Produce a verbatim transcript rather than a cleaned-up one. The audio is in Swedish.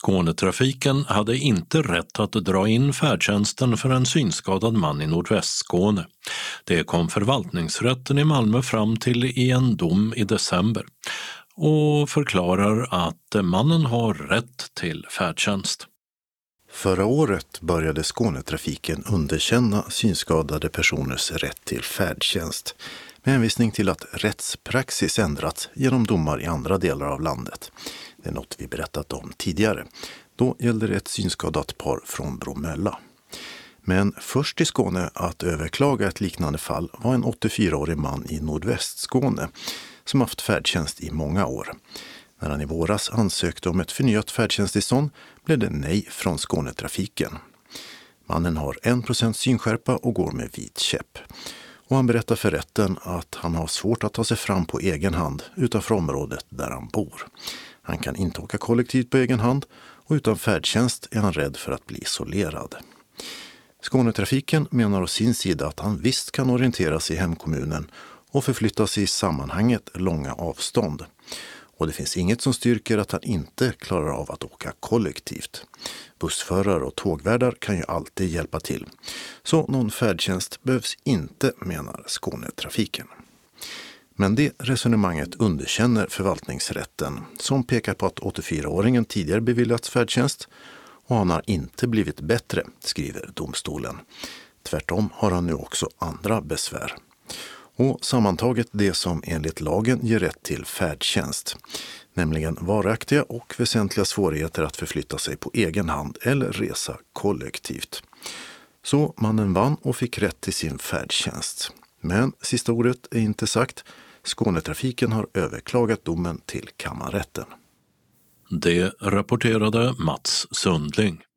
Skånetrafiken hade inte rätt att dra in färdtjänsten för en synskadad man i Nordvästskåne. Det kom förvaltningsrätten i Malmö fram till i en dom i december och förklarar att mannen har rätt till färdtjänst. Förra året började Skånetrafiken underkänna synskadade personers rätt till färdtjänst med hänvisning till att rättspraxis ändrats genom domar i andra delar av landet. Det är något vi berättat om tidigare. Då gällde det ett synskadat par från Bromölla. Men först i Skåne att överklaga ett liknande fall var en åttiofyraårig man i Nordvästskåne som haft färdtjänst i många år. När han i våras ansökte om ett förnyat färdtjänsttillstånd blev det nej från Skånetrafiken. Mannen har en procent synskärpa och går med vit käpp. Och han berättar för rätten att han har svårt att ta sig fram på egen hand utanför området där han bor. Han kan inte åka kollektivt på egen hand och utan färdtjänst är han rädd för att bli isolerad. Skånetrafiken menar å sin sida att han visst kan orientera sig i hemkommunen och förflytta sig i sammanhanget långa avstånd. Och det finns inget som styrker att han inte klarar av att åka kollektivt. Bussförare och tågvärdar kan ju alltid hjälpa till. Så någon färdtjänst behövs inte, menar Skånetrafiken. Men det resonemanget underkänner förvaltningsrätten som pekar på att åttiofyraåringen tidigare beviljats färdtjänst och han har inte blivit bättre, skriver domstolen. Tvärtom har han nu också andra besvär. Och sammantaget det som enligt lagen ger rätt till färdtjänst, nämligen varaktiga och väsentliga svårigheter att förflytta sig på egen hand eller resa kollektivt. Så mannen vann och fick rätt till sin färdtjänst. Men sista ordet är inte sagt. Skånetrafiken har överklagat domen till kammarrätten. Det rapporterade Mats Sundling.